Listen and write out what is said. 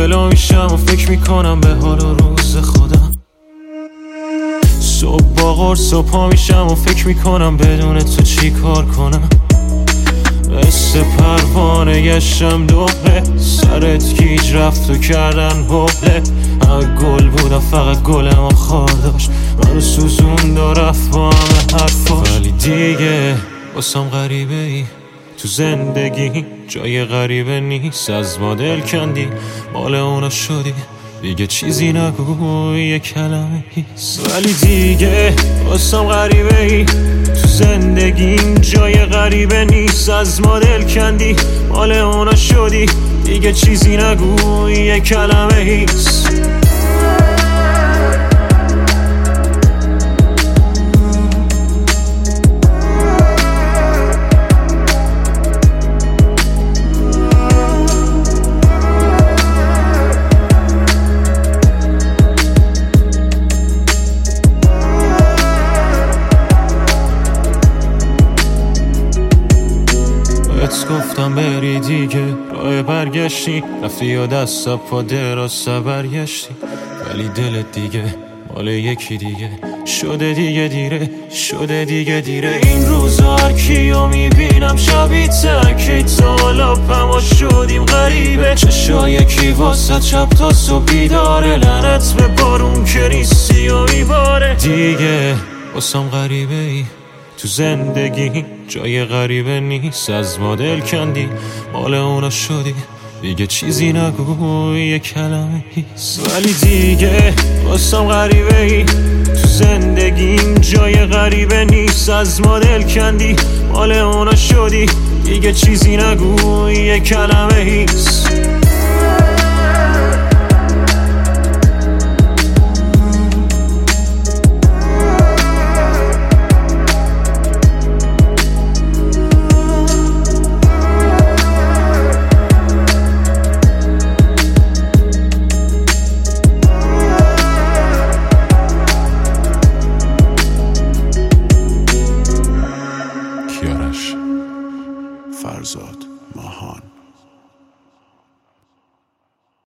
ولو میشم و فکر میکنم به حال و روز خودم. صبح با قرص و پا میشم و فکر میکنم بدون تو چی کار کنم. مثل پروانه گشتم دوره، سرت گیج رفت و کردن بوله. همه گل بودم فقط گل ما خار داشت، منو سوزون و رفت با همه حرفاش. ولی دیگه واسم غریبه ای تو زندگی، جای غریبه نیست. از ما دل کندی مال اونا شدی، دیگه چیزی نگو یه کلمه هیست. ولی دیگه واسم غریبه ای تو زندگیم، جای غریبه نیست. از ما دل کندی مال اونا شدی، دیگه چیزی نگو یه کلمه هیست. گفتم بری دیگه، راه برگشتی رفتی و دست پا دراز برگشتی. ولی دلت دیگه مال یکی دیگه شده، دیگه دیره شده، دیگه دیره. این روزا هر کیو میبینم شبیه تکی تالاپم و شدیم غریبه. چشای یکی واسه چپ تا صبح بیداره، لعنت به بارون که نیستی و میباره. دیگه واسم غریبه ای تو زندگی، جای غریبه نیست. از ما دل کندی مال اونا شدی، دیگه چیزی نگو یه کلمه هیست. ولی دیگه واسم غریبه ای تو زندگیم، جای غریبه نیست. از ما دل کندی مال اونا شدی، دیگه چیزی نگو یه کلمه هیست.